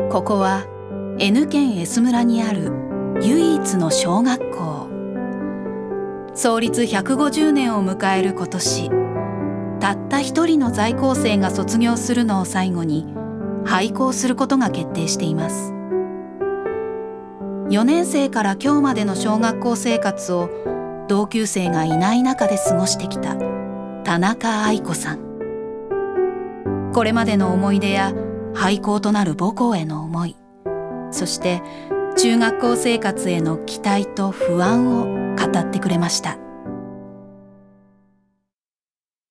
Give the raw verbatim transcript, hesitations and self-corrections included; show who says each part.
Speaker 1: ここは N 県 S 村にある唯一の小学校。創立ひゃくごじゅうねんを迎える今年、たった一人の在校生が卒業するのを最後に廃校することが決定しています。よねん生から今日までの小学校生活を同級生がいない中で過ごしてきた田中愛子さん。これまでの思い出や廃校となる母校への思い、そして中学校生活への期待と不安を語ってくれました。